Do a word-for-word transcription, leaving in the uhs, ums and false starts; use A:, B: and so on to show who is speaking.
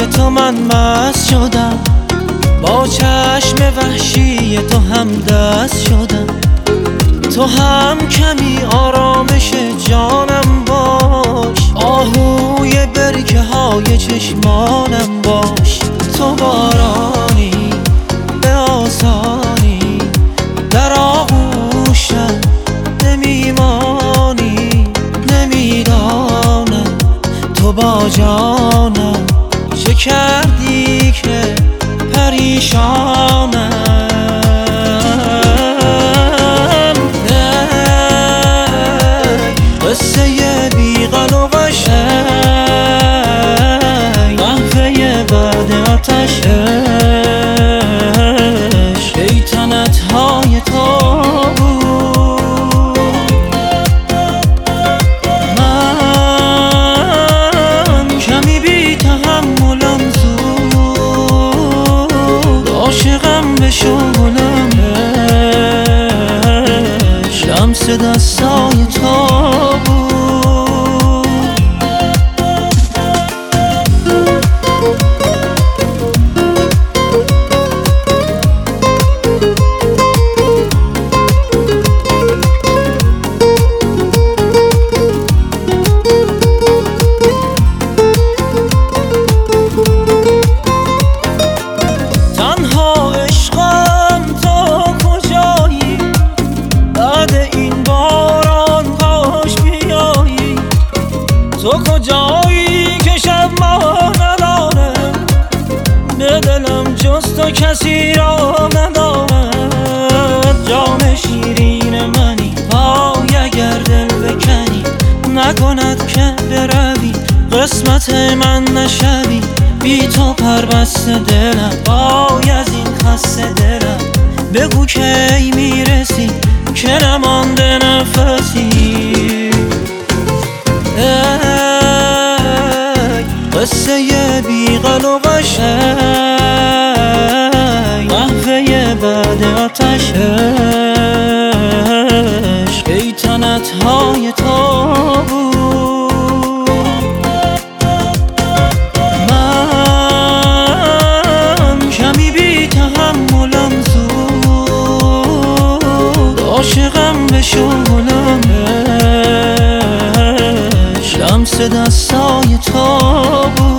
A: تو من مست شدم، با چشم وحشی تو هم دست شدم. تو هم کمی آرامش جانم باش، آهوی برکه های چشمانم باش. تو بارانی به آسانی در آغوشم نمیمانی، نمیدانم تو با جانم چه کردی که پریشانم. قصه بیغل و قشنگ، قهوه بعد آتش عشق، شیطنت های تو بود. من کمی بی تحملم زود، عاشقم به شغلم شمس دستای تو بود. تنها عشقم تو کجایی؟ بعد این باران کاش بیایی. تو کجایی که شب ما نداره، به دلم جز تو کسی را ندارد. جان شیرین منی، وای اگر دل بکنی، نکند که بروی قسمت من نشوی. بی تو پربسته دلم، وای از این خسته دلم. بگو کی میرسی که نمانده نفسی. ای قصه بیغل و قشنگ، قهوه بعد آتش عشق، شیطنت های تو بود. من کمی بی تحملم زود، عاشقم به شغلم شمس دستای تو بود.